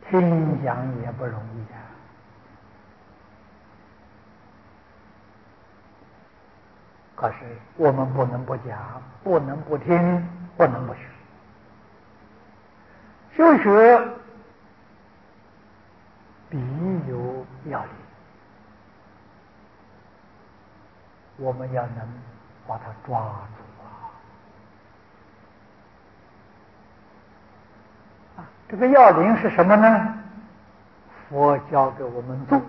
听讲也不容易啊。可是我们不能不讲，不能不听，不能不学。修学必有要领，我们要能把它抓住啊！这个要领是什么呢？佛教给我们做，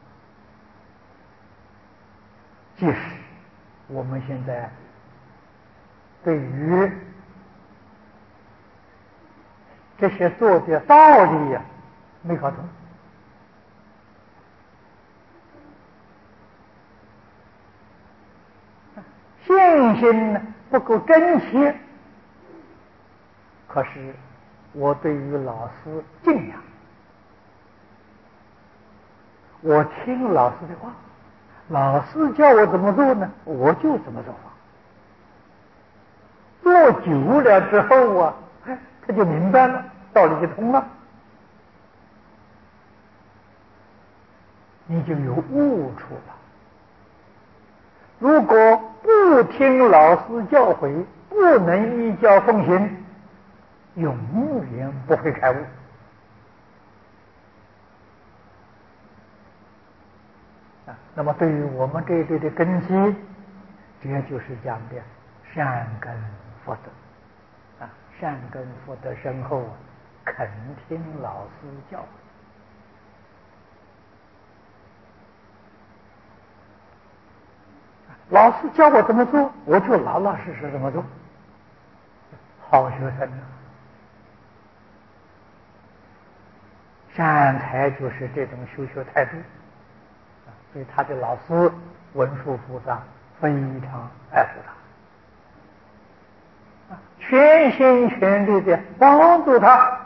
即使我们现在对于这些做的道理呀，没搞懂，信心呢不够真切，可是我对于老师敬仰，我听老师的话，老师叫我怎么做呢，我就怎么做。做久了之后啊，他就明白了，道理就通了，你就有悟处了。如果不听老师教诲，不能依教奉行，永远不会开悟。那么对于我们这一辈的根基，这就是讲的善根福德啊，善根福德深厚，肯听老师教。老师教我怎么做，我就老老实实这么做。好学生啊，善财就是这种修学态度，所以他的老师文殊菩萨非常爱护他，全心全力的帮助他。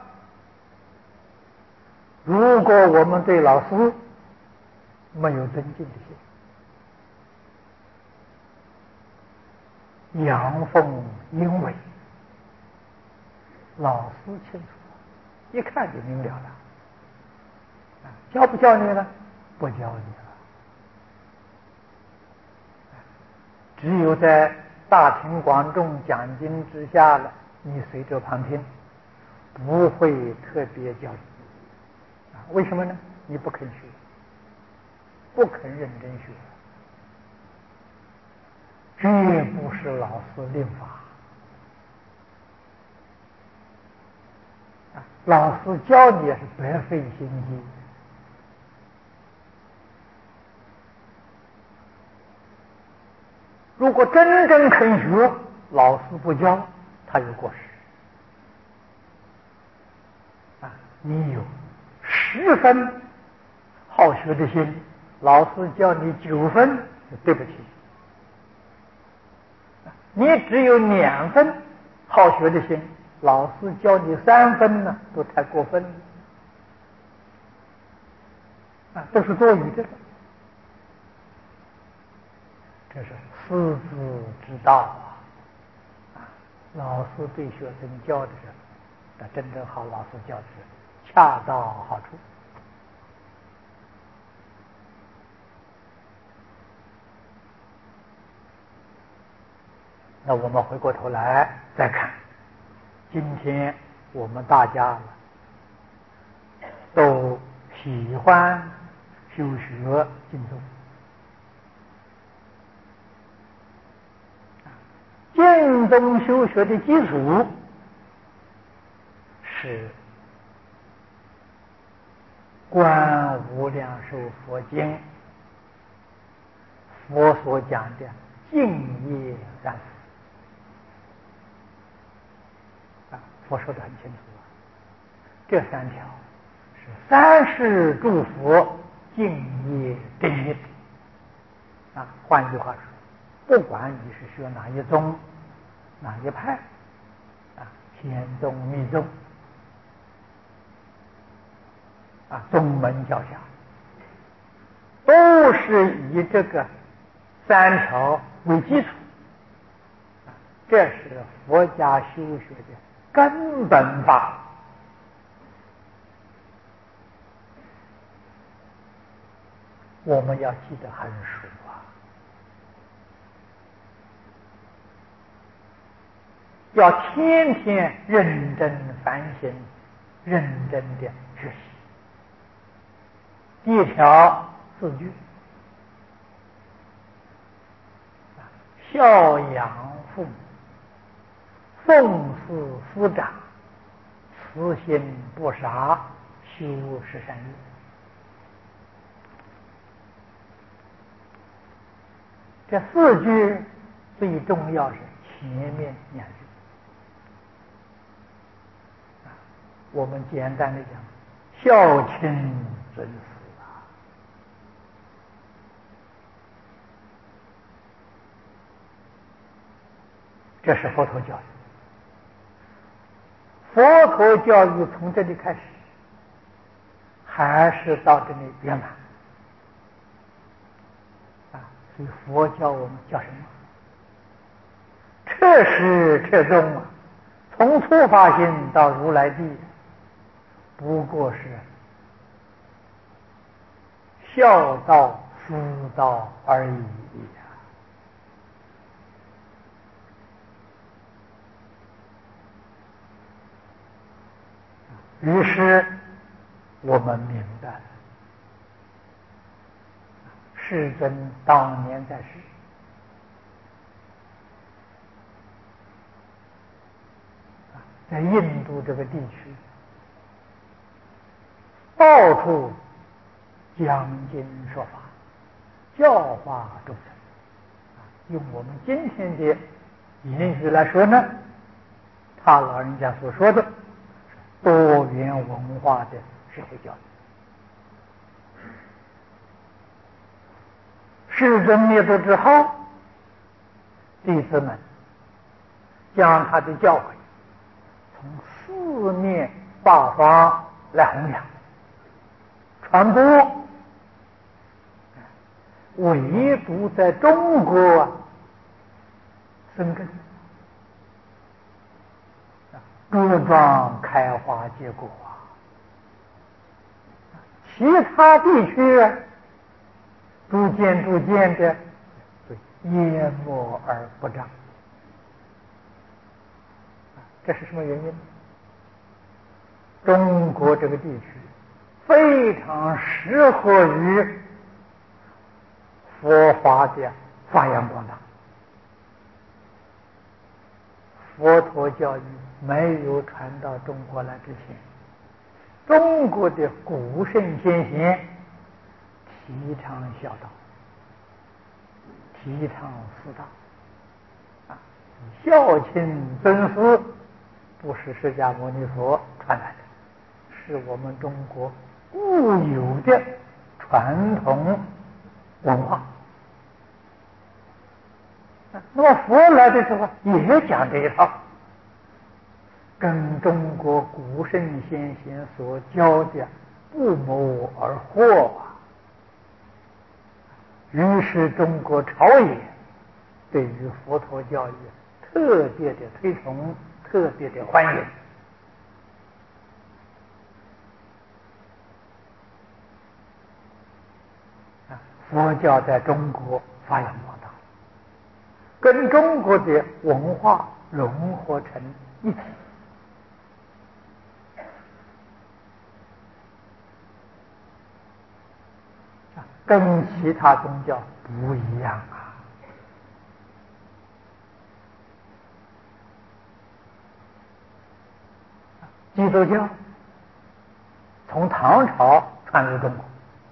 如果我们对老师没有尊敬的心，阳奉阴违，老师清楚，一看就明了了。教不教你呢？不教你了。只有在大庭广众讲经之下了，你随着旁听，不会特别教你。为什么呢？你不肯学，不肯认真学，绝不是老师令法。老师教你也是白费心机。如果真正肯学，老师不教，他有过失。你有10分好学的心，老师教你9分，对不起。你只有2分好学的心，老师教你3分呢，都太过分了，都是多余的。这是师资之道老师对学生教的是，那真正好老师教的是恰到好处。那我们回过头来再看，今天我们大家都喜欢修学净宗，净宗修学的基础是观无量寿佛经，佛所讲的净业三事佛说得很清楚这3条是3世诸佛净业定业换句话说，不管你是学哪一宗哪一派天宗密宗宗门教下，都是以这个3条为基础，这是佛家修学的根本法我们要记得很熟啊，要天天认真反省，认真的学习。第一条4句：孝养父母，奉事师长，慈心不杀，修十善业。这4句最重要是前面2句。我们简单的讲，孝亲尊师啊，这是佛陀教育。佛陀教育从这里开始，还是到这里圆满啊。所以佛教我们叫什么？彻始彻终啊，从初发心到如来地，不过是孝道师道而已啊。于是我们明白了，世尊当年在世，在印度这个地区，到处讲经说法，教化众生。用我们今天的言语来说呢，他老人家所说的多元文化的社会教育。世尊灭度之后，弟子们将他的教诲从4面八方来弘扬传播，唯独在中国生根，茁壮开花结果啊。其他地区逐渐的淹没而不彰。这是什么原因？中国这个地区非常适合于佛法的发扬光大。佛陀教育没有传到中国来之前，中国的古圣先贤提倡孝道，提倡师道孝亲尊师不是释迦牟尼佛传来的，是我们中国固有的传统文化。那么佛来的时候也讲这一套，跟中国古圣先贤所教的不谋而合啊。于是中国朝野对于佛陀教育特别的推崇，特别的欢迎。佛教在中国发扬光大，跟中国的文化融合成一体。跟其他宗教不一样啊。基督教从唐朝传入中国，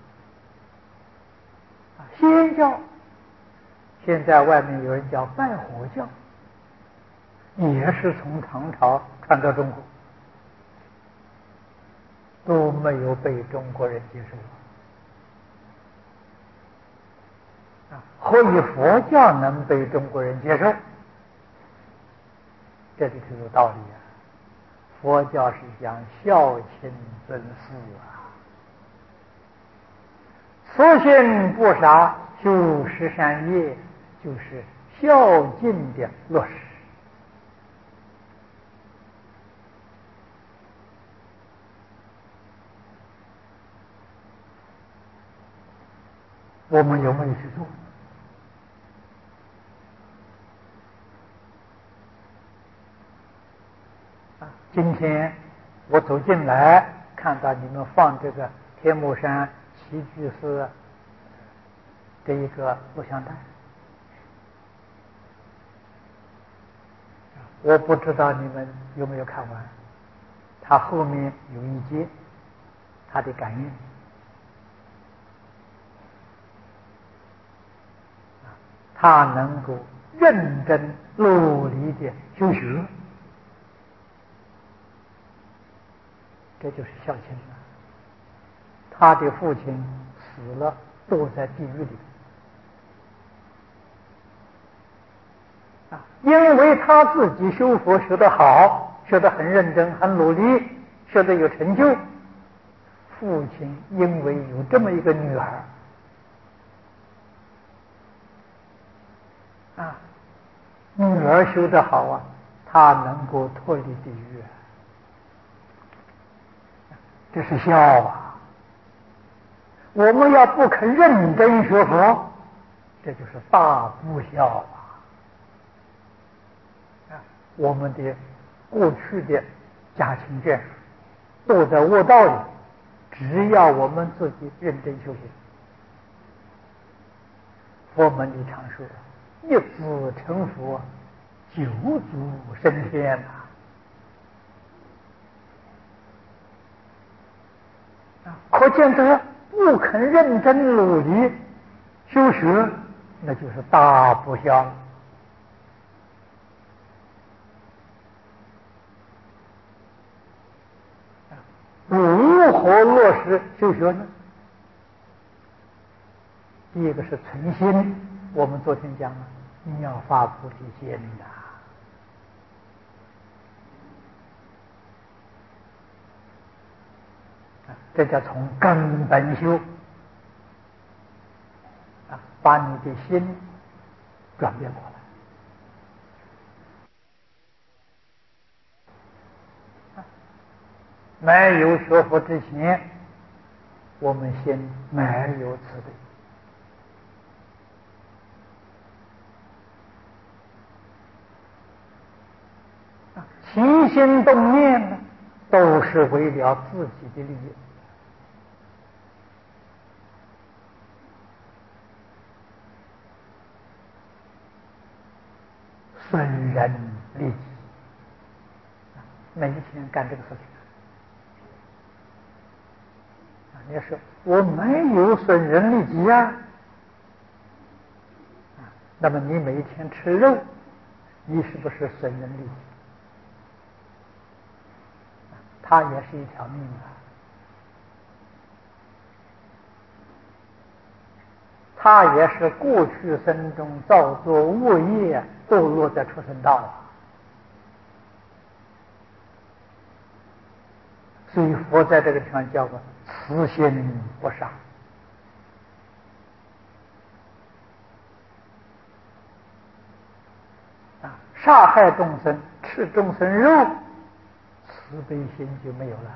仙教现在外面有人叫拜火教，也是从唐朝传到中国，都没有被中国人接受。何以佛教能被中国人接受？这里头有道理啊。佛教是讲孝亲尊师啊，慈心不杀，修十善业，就是孝敬的落实。 我们有没有去做？今天我走进来，看到你们放这个天目山齐居士的一个录像带，我不知道你们有没有看完。他后面有一节他的感应，他能够认真努力的修学，这就是孝亲了。他的父亲死了，堕在地狱里，因为他自己修佛修得好，修得很认真，很努力，修得有成就。父亲因为有这么一个女儿，女儿修得好他能够脱离地狱，这是孝。我们要不肯认真学佛，这就是大不孝。我们的过去的家亲眷属都在卧道里，只要我们自己认真修行，佛门里常说一子成佛，九祖升天可见得不肯认真努力修学，那就是大不孝。如何落实修学呢？第一个是存心，我们昨天讲了，你要发菩提心这叫从根本修把你的心转变过来。没有学佛之前，我们心没有慈悲，起心动念呢，都是为了自己的利益。损人利己，每一天干这个事情。你说我没有损人利己那么你每一天吃肉，你是不是损人利己？它也是一条命它也是过去生中造作恶业，堕落在畜生道所以佛在这个地方叫做慈心不杀。杀害众生，吃众生肉，慈悲心就没有了。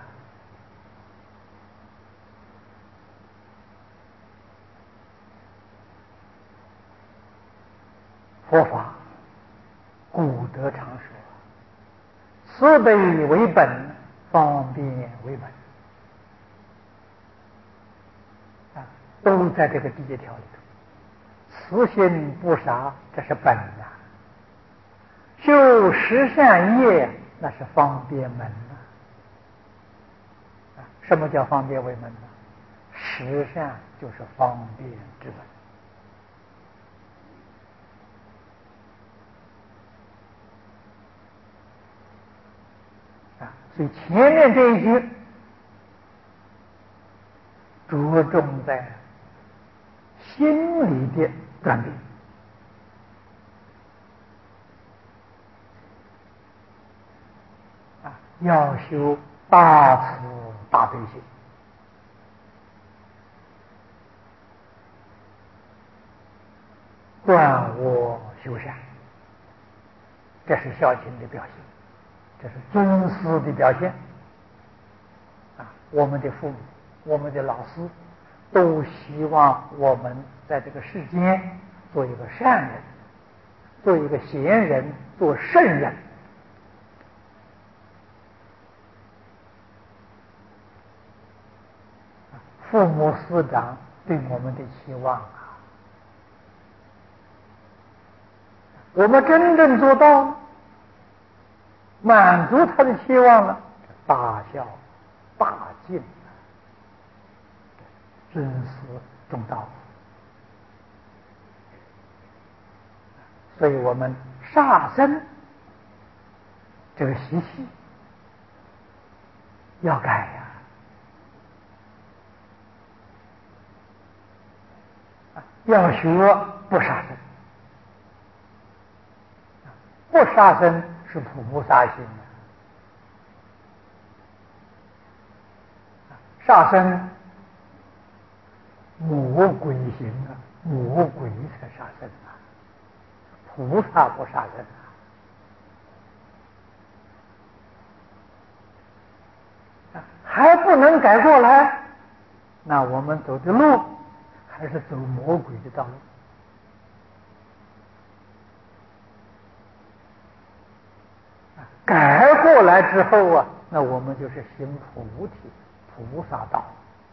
佛法古德常说，慈悲为本，方便为本都在这个第一条里头。慈心不杀，这是本修十善业，那是方便门什么叫方便为门呢？十善就是方便之门所以前面这一句着重在心理的转变要修大慈大悲心。断恶修善，这是孝亲的表现，这是尊师的表现我们的父母，我们的老师， 都希望我们在这个世间做一个善人，做一个贤人，做圣人。父母师长对我们的期望啊，我们真正做到了，满足他的期望了，大孝大敬，真是重道。所以我们杀生这个习气要改呀。要学不杀生，不杀生是菩萨心的。杀生魔鬼行啊，魔鬼才杀生啊，菩萨不杀生啊。还不能改过来，那我们走的路还是走魔鬼的道路。改过来之后啊，那我们就是行菩提菩萨道。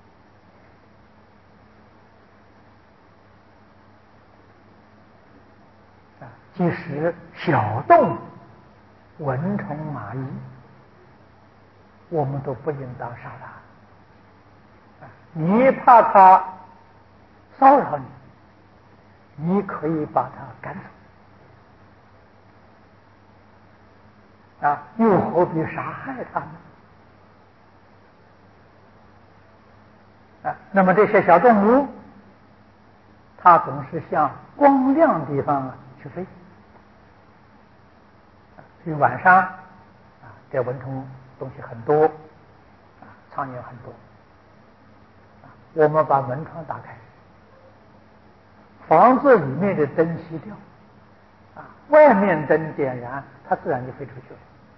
即使小动物蚊虫蚂蚁，我们都不应当杀它。你怕它骚扰你，你可以把它赶走，又何必杀害它呢？那么这些小动物，它总是向光亮地方去飞，所以晚上这蚊虫东西很多，苍蝇很多，我们把门窗打开，房子里面的灯熄掉，外面灯点燃，它自然就飞出去了。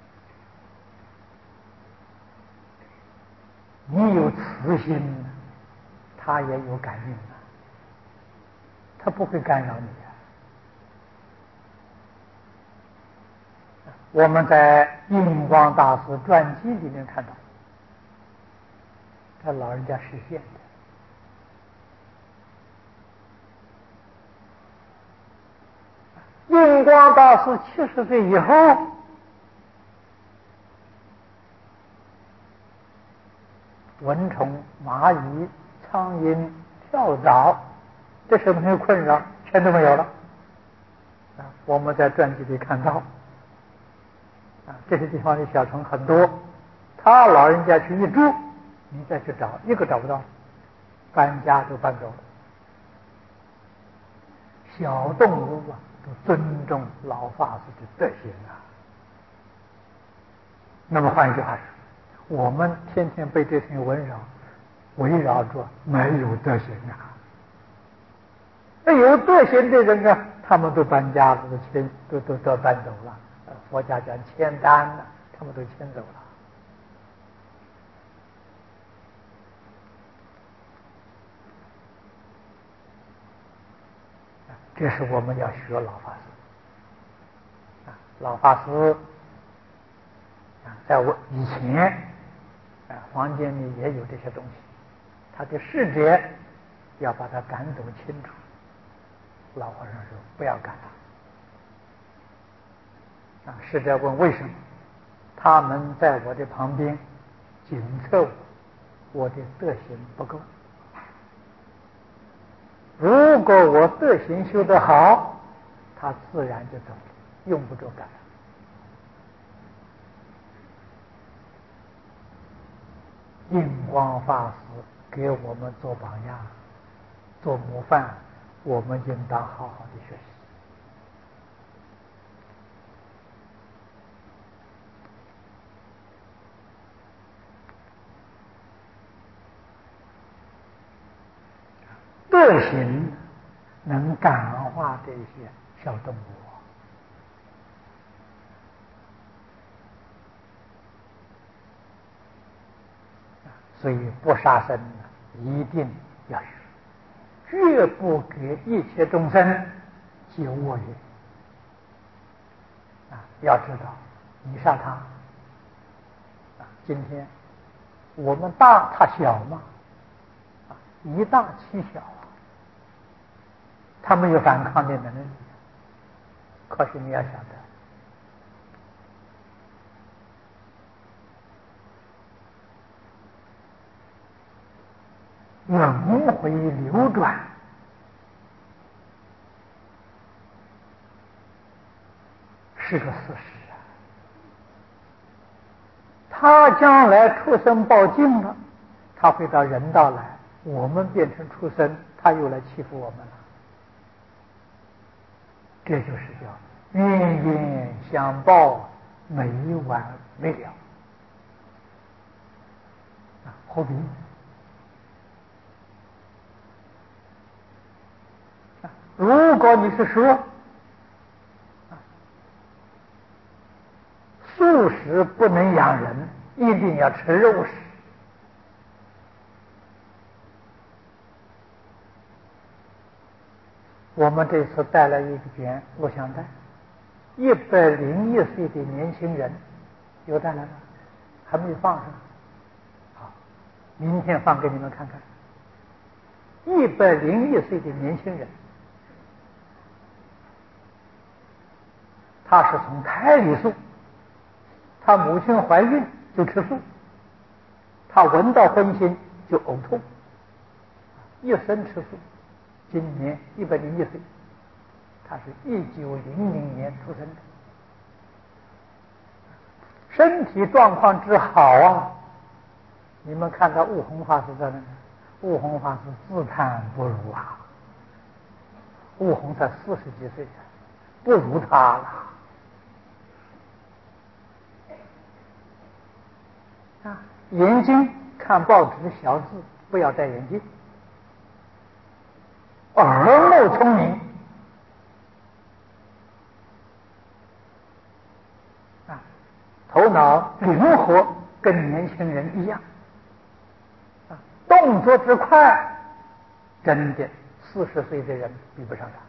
你有慈心，它也有感应的，它不会干扰你的。我们在印光大师传记里面看到，他老人家实现的。印光大师70岁以后，蚊虫、蚂蚁、苍蝇、跳蚤这些东西困扰全都没有了。我们在传记里看到，这些地方的小虫很多，他老人家去一住，你再去找一个找不到，搬家都搬走了。小动物都尊重老法师的德行啊。那么换一句话说，我们天天被这些围绕着，没有德行啊。那有德行的人呢，他们都搬家了，都搬走了。佛家讲迁单了，他们都迁走了。这是我们要学老法师。老法师在我以前房间里也有这些东西，他的视觉要把它赶走清楚。老和尚说不要赶他。侍者问为什么？他们在我的旁边检测我的德行不够。如果我德行修得好，他自然就走了，用不着赶。印光法师给我们做榜样，做模范，我们应当好好的学习。德行能感化这些小动物，所以不杀生一定要学，绝不给一切众生结恶缘。要知道，你杀他，今天我们大他小嘛，以大欺小他没有反抗的能力。可是你要晓得，轮回流转，是个事实啊。他将来出生报尽了，他会到人道来，我们变成畜生，他又来欺负我们了。这就是叫冤冤相报，没完没了。何必？如果你是说素食不能养人，一定要吃肉食，我们这次带来一卷录像带，101岁的年轻人，有带来吗？还没有放上。好，明天放给你们看看。101岁的年轻人，他是从胎里素，他母亲怀孕就吃素，他闻到荤腥就呕吐，一生吃素。今年101岁，他是1900年出生的，身体状况之好啊！你们看到悟宏法师在那里，悟宏法师自叹不如啊！悟宏才40几岁，不如他了眼睛看报纸小字，不要戴眼镜。耳目聪明头脑灵活，跟年轻人一样动作之快，真的40岁的人比不上他。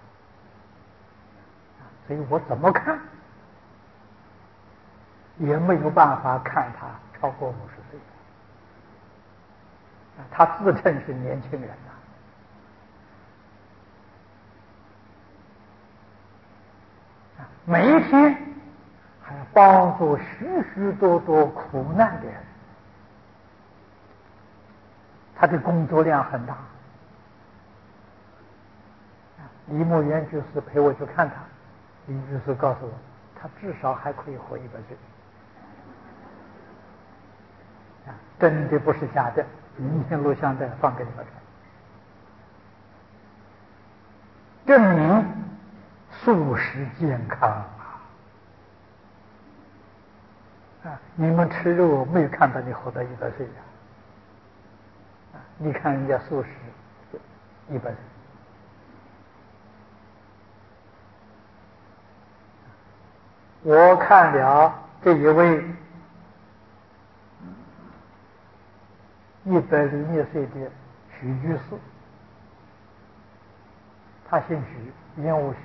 所以我怎么看也没有办法看他超过50岁。他自称是年轻人每一天还要帮助许许多多苦难的人，他的工作量很大。李牧原居士陪我去看他，李居士告诉我，他至少还可以活100岁。真的不是假的，明天录像带放给你们看，证明素食健康你们吃肉没有看到你活到100岁你看人家素食100岁。我看了这一位101岁的许居士，他姓许，烟雾许，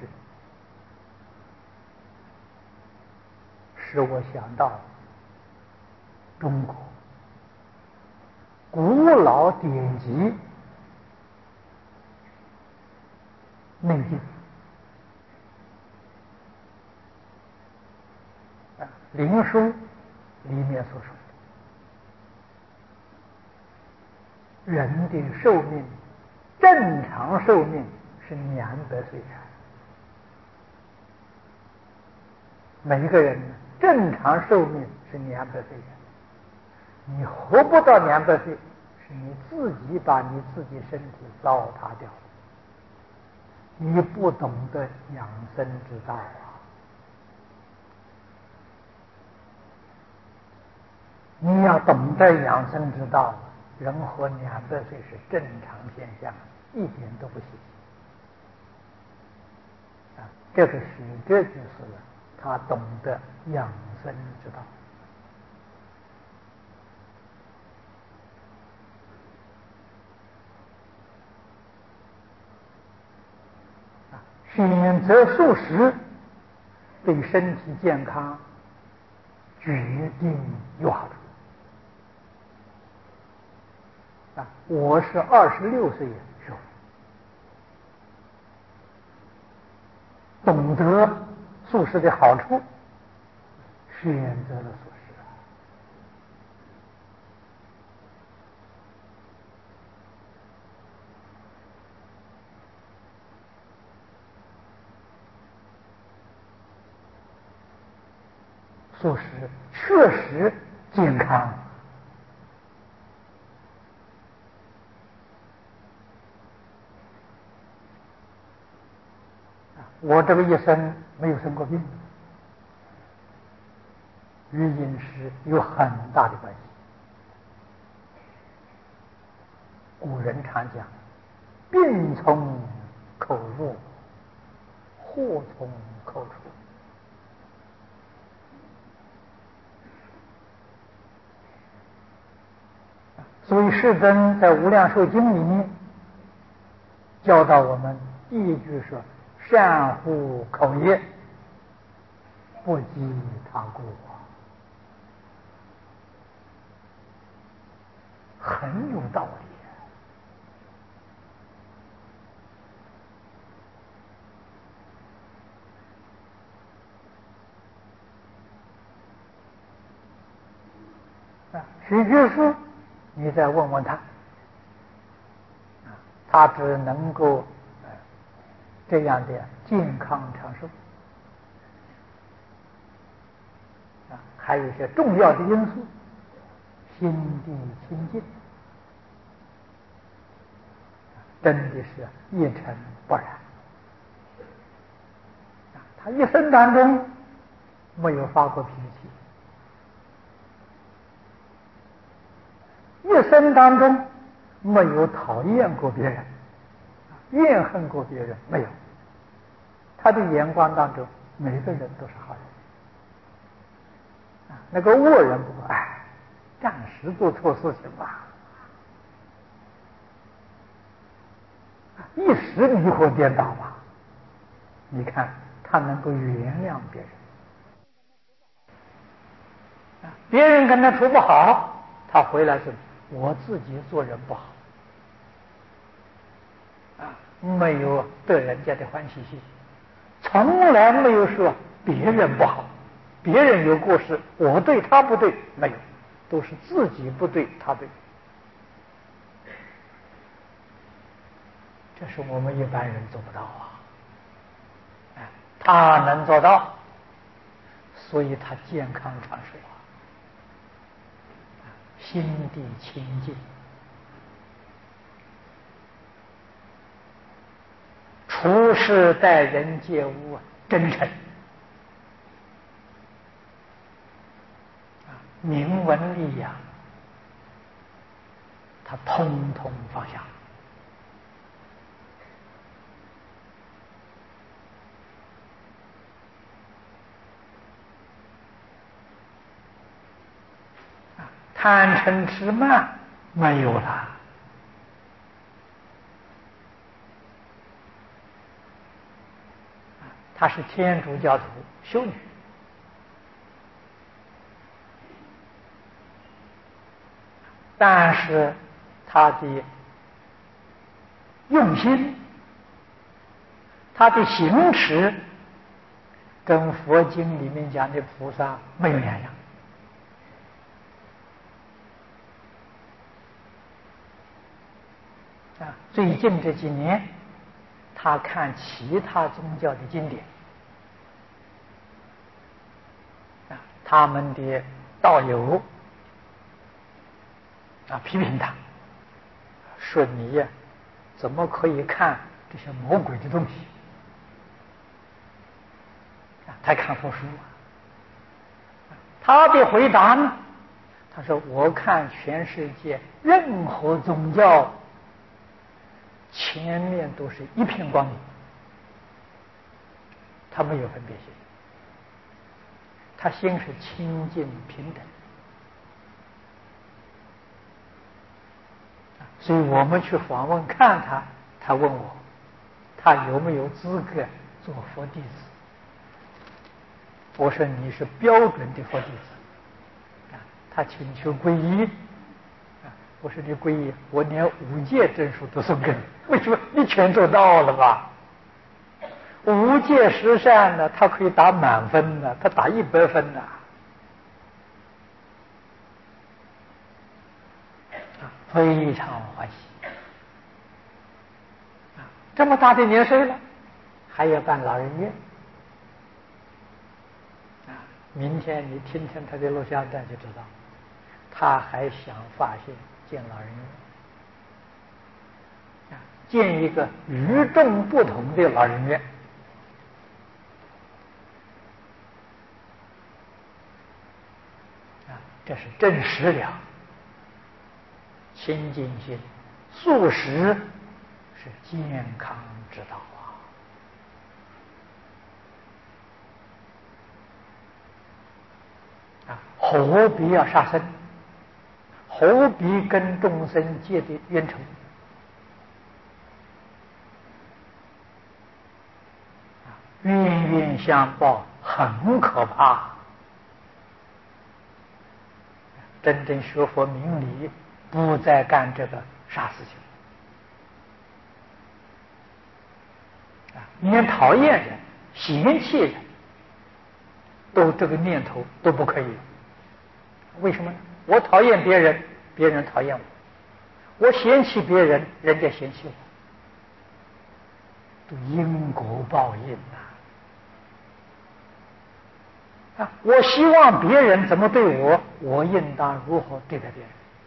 使我想到中国古老典籍内经灵书里面所说的，人的寿命正常寿命是200岁每一个人正常寿命是200岁你活不到200岁，是你自己把你自己身体糟蹋掉了，你不懂得养生之道你要懂得养生之道，人活200岁是正常现象，一点都不稀奇这个许哲居士他懂得养生之道。 选择素食对身体健康决定有好处。我是26岁学佛，懂得素食的好处，选择了素食。素食确实健康。我这个一生没有生过病，与饮食有很大的关系。古人常讲，病从口入，祸从口出。所以世尊在《无量寿经》里面教导我们，第一句说：善护口业，不积他过。很有道理。许居士，你再问问他，他只能够这样的健康长寿。还有一些重要的因素，心地清净，真的是一尘不染。他一生当中没有发过脾气，一生当中没有讨厌过别人，怨恨过别人，没有。他的眼光当中，每个人都是好人。那个恶人不过，暂时做错事情吧，一时迷惑颠倒吧。你看他能够原谅别人，别人跟他处不好，他回来是我自己做人不好，没有得人家的欢喜心，从来没有说别人不好，别人有过失，我对他不对，没有，都是自己不对，他对。这是我们一般人做不到啊，他能做到，所以他健康长寿啊，心地清净，处事待人接物真诚，明文利养，他通通放下。贪嗔痴慢没有了，她是天主教徒修女，但是她的用心，她的行持跟佛经里面讲的菩萨没有两样。最近这几年，他看其他宗教的经典，他们的道友批评他，说你呀，怎么可以看这些魔鬼的东西？他看佛书他的回答呢？他说：“我看全世界任何宗教，前面都是一片光明，他没有分别心，他心是清净平等。所以我们去访问看他，他问我，他有没有资格做佛弟子。我说你是标准的佛弟子，他请求皈依，我说你皈依，我连5戒证书都送给你，为什么？你全做到了吧？5戒10善呢，他可以打满分呢，他打100分呢。非常欢喜这么大的年岁了，还要办老人院明天你听听他的录像带就知道，他还想发现建老人院建一个与众不同的老人院这是证实了清净心、素食是健康之道何必要杀生？何必跟众生结的冤仇？冤冤相报很可怕。真正学佛明理，不再干这个傻事情连讨厌人、嫌弃人都这个念头都不可以。为什么呢？我讨厌别人，别人讨厌我；我嫌弃别人，人家嫌弃我。都因果报应我希望别人怎么对我，我应当如何对待别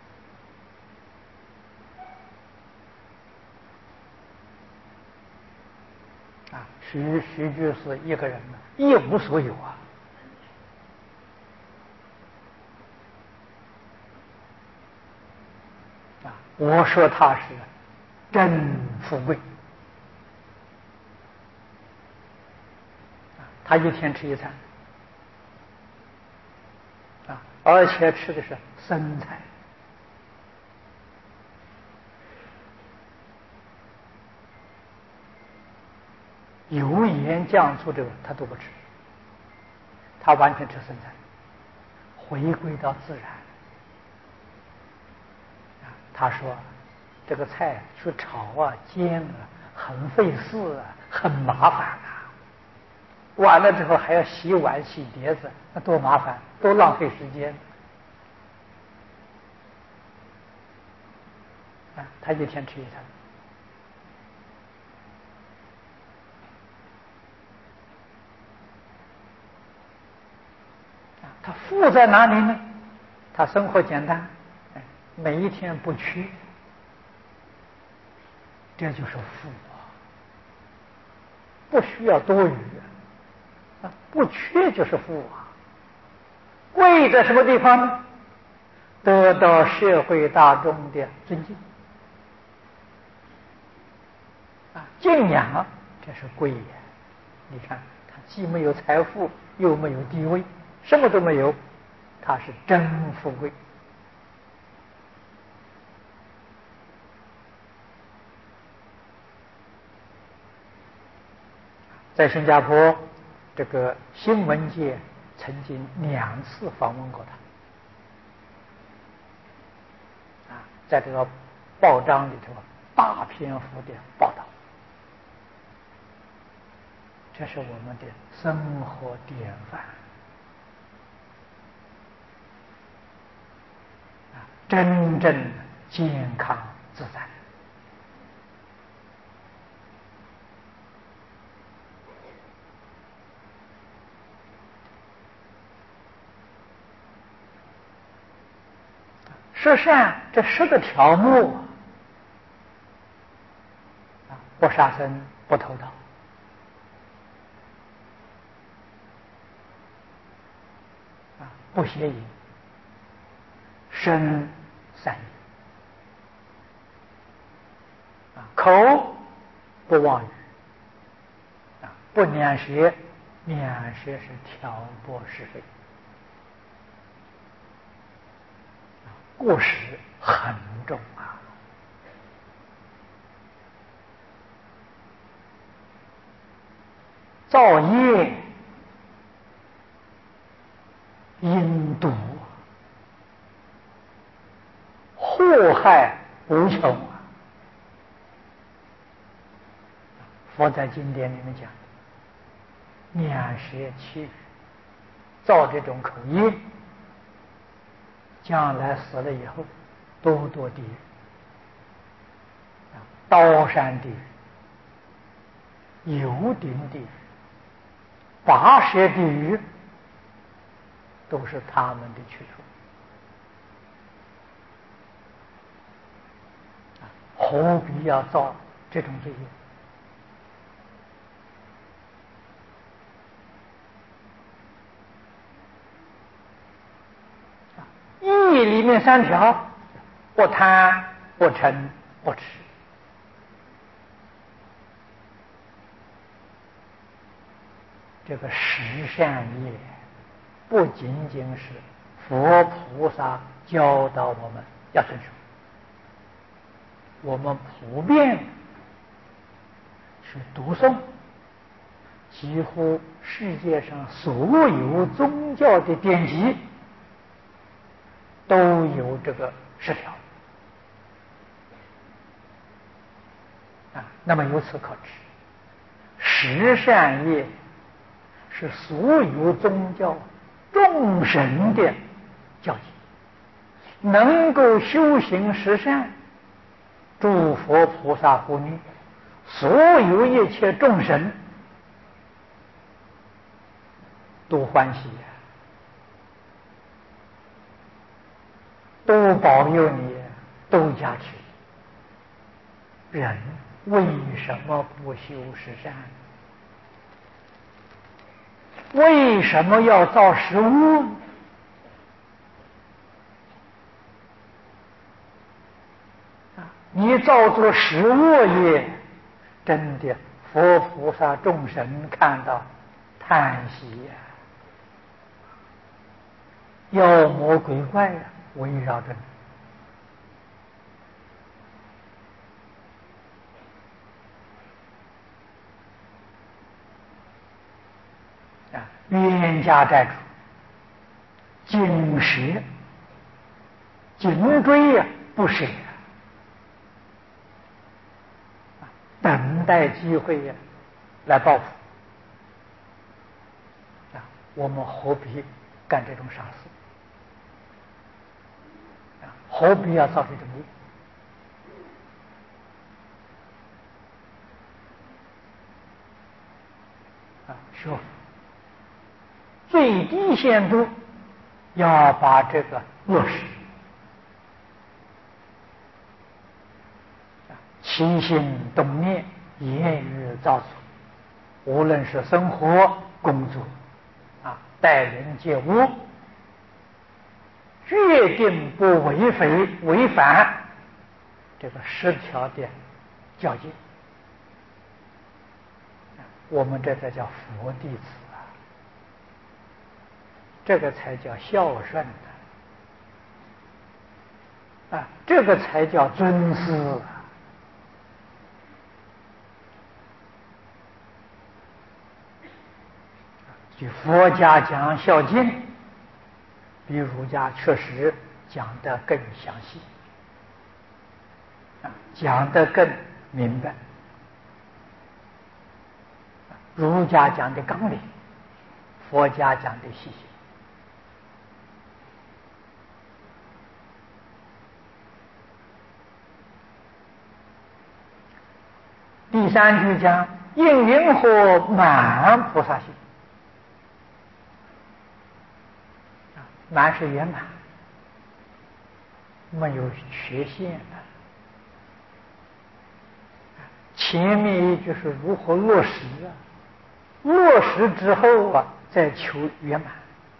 人徐居士一个人一无所有我说他是真富贵他一天吃1餐而且吃的是生菜油盐酱醋这个他都不吃，他完全吃生菜，回归到自然他说这个菜去炒煎很费事很麻烦完了之后还要洗碗洗碟子，那多麻烦，多浪费时间他一天吃1餐他富在哪里呢？他生活简单每一天不缺，这就是富不需要多余不缺就是富贵在什么地方呢？得到社会大众的尊敬敬仰，这是贵你看他既没有财富又没有地位，什么都没有，他是真富贵在新加坡这个新闻界曾经2次访问过他在这个报章里头大篇幅的报道，这是我们的生活典范真正健康自在十善这10个条目不杀生不偷盗不邪淫身善意口不妄语不两舌，两舌是挑拨是非过失很重造业因毒，祸害无穷啊！佛在经典里面讲，两舌七语造这种口业，将来死了以后，多堕地狱，刀山地狱、油顶地狱、拔舌地狱，都是他们的去处。何必要造这种罪业？义里面3条：不贪、不嗔、不痴。这个十善业不仅仅是佛菩萨教导我们要遵守，我们普遍去读诵，几乎世界上所有宗教的典籍都有这个10条啊。那么由此可知，十善业是所有宗教众神的教诫，能够修行十善，诸佛菩萨护念，所有一切众神都欢喜呀，都保佑你，都加持。人为什么不修十善？为什么要造十恶？你造作十恶业，真的佛菩萨众神看到叹息呀，妖魔鬼怪呀围绕着你啊！冤家债主紧蛇紧追呀，不舍等待机会呀来报复啊！我们何必干这种傻事啊？何必要造这种业啊？说最低限度要把这个落实，起心动念、言语造作，无论是生活、工作啊、待人接物，决定不违反这个10条的教诫。我们这才叫佛弟子啊，这个才叫孝顺啊，这个才叫尊师啊。就佛家讲孝敬，比儒家确实讲得更详细啊，讲得更明白。儒家讲的纲领，佛家讲的细节。第3句讲应云何满菩萨心，满是圆满，没有缺陷的。前面一句是如何落实啊？落实之后啊，再求圆满。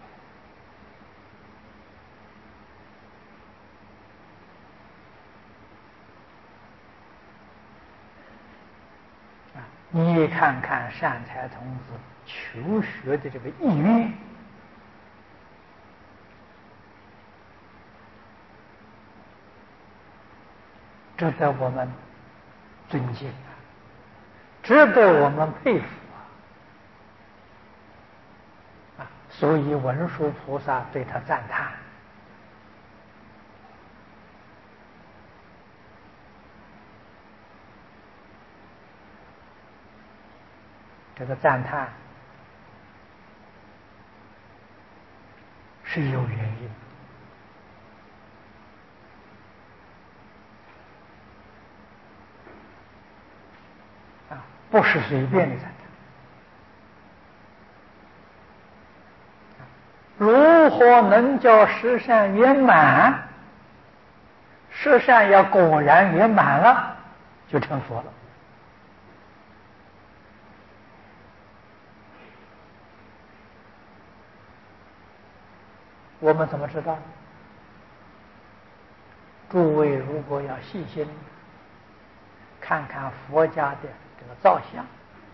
你看看善财童子求学的这个意愿，值得我们尊敬啊，值得我们佩服啊！ 所以文殊菩萨对他赞叹。这个赞叹是有原因啊，不是随便的赞叹。如何能叫十善圆满？十善要果然圆满了，就成佛了。我们怎么知道？诸位如果要细心看看佛家的这个造像，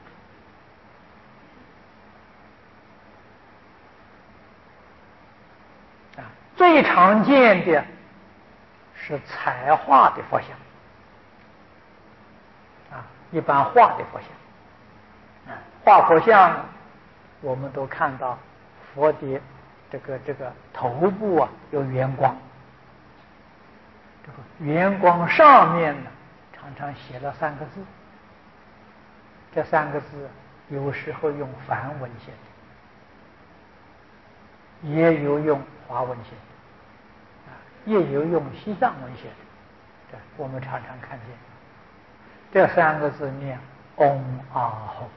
最常见的是彩画的佛像，一般画的佛像，画佛像我们都看到佛的这个头部有圆光，这个圆光上面呢常常写了3个字，这3个字有时候用梵文写的，也有用华文写的，也有用西藏文写的，这我们常常看见。这3个字念嗡阿吽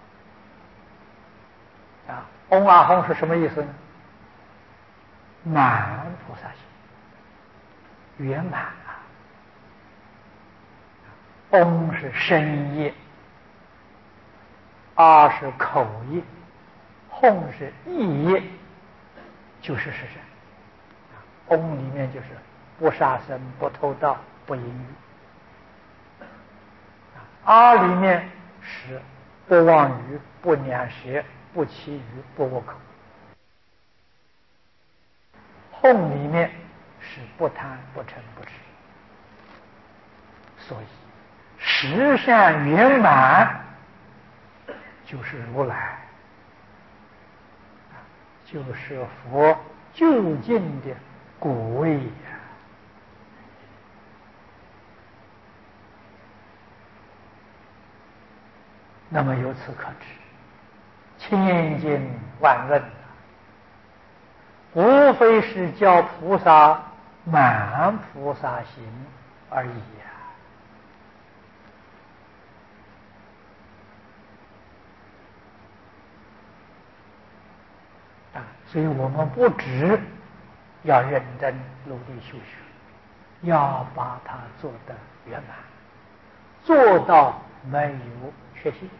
嗡阿吽是什么意思呢？满菩萨行，圆满嗡是身业，阿是口业，吽是意业，就是实善。嗡里面就是不杀生、不偷盗、不淫欲；阿里面是不妄语、不两舌、不绮语、不恶口；吽里面是不贪、不嗔、不痴。所以十善圆满就是如来，就是佛究竟的果位呀。那么由此可知，千经万论无非是教菩萨满菩萨行而已所以我们不只要认真努力修学，要把它做得圆满，做到没有缺陷。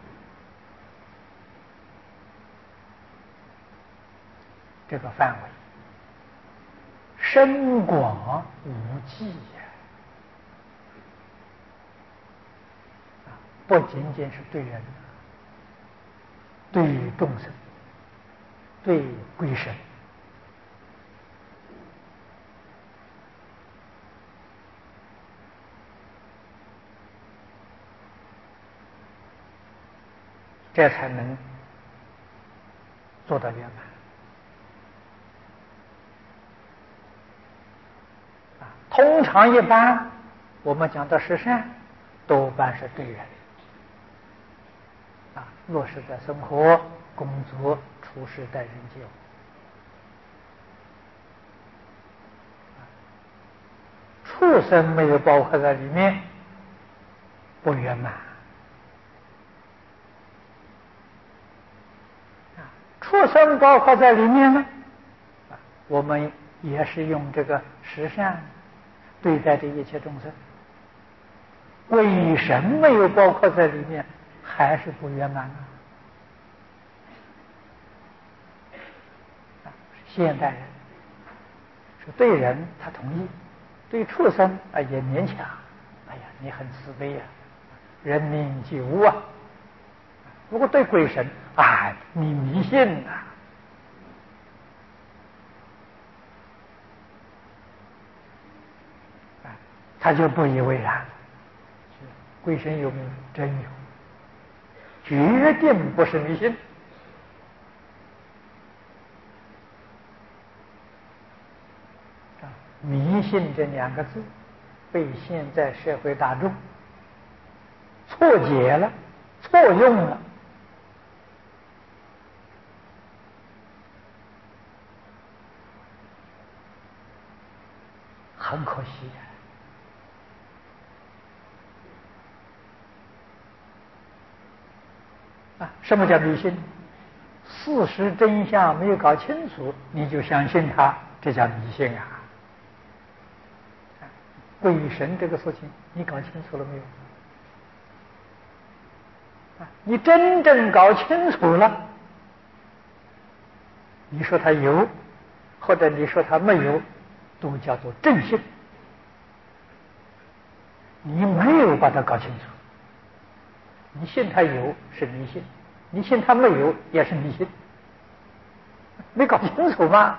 这个范围深广无际呀！不仅仅是对人，对众生，对鬼神。这才能做到圆满。通常一般我们讲到十善，多半是对人落实在生活、工作、处事、待人接物。畜生没有包括在里面，不圆满。畜生包括在里面呢，我们也是用这个十善对待的一切众生。为什么没有包括在里面，还是不圆满呢？现代人是对人他同意，对畜生也勉强。哎呀，你很慈悲呀，人命皆无啊。如果对鬼神，你迷信他就不以为然。鬼神有没有？真有，决定不是迷信。 迷信这两个字被现在社会大众错解了、错用了，很可惜什么叫迷信？事实真相没有搞清楚，你就相信他，这叫迷信啊！鬼神这个事情，你搞清楚了没有？你真正搞清楚了，你说他有，或者你说他没有，都叫做正信。你没有把它搞清楚，你信他有是迷信，你信他没有也是迷信，没搞清楚吗？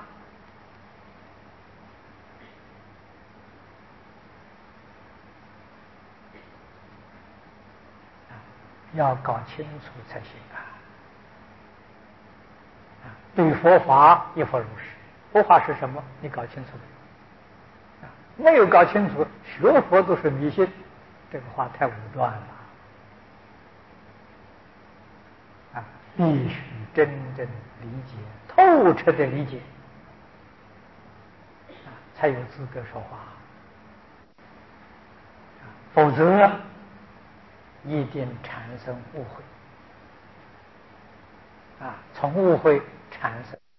要搞清楚才行对佛法亦复如是。佛法是什么？你搞清楚没有？没有搞清楚，学佛都是迷信，这个话太武断了必须真正理解，透彻的理解才有资格说话否则一定产生误会从误会产生